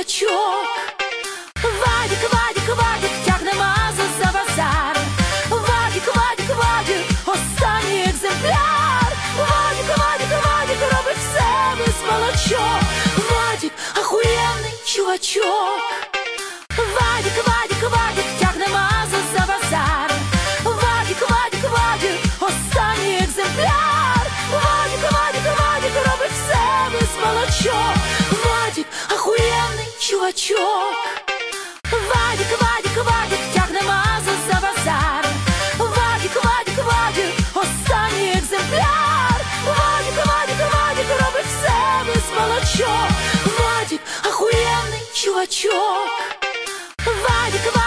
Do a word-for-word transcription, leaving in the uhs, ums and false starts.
чувачок. Вадик, Вадик, Вадик, тягне мазу за базар. Вадик, Вадик, Вадик, останній екземпляр. Вадик, Вадик, Вадик, робить все без молочок. Вадик, ахуєнний чувачок. Вадик, Вадик, Вадик, тягне мазу за базар. Вадик, Вадик, Вадик, останній екземпляр. Вадик, Вадик, Вадик, робить все без молочок. Вадик, ахуєнний чувачок. Вадик, Вадик, Вадик, тягне мазу за базар. Вадик, Вадик, Вадик, останній екземпляр. Вадик, Вадик, Вадик, робить все без молочок. Вадик, ахуєнний чувачок. Вадик, Вадик.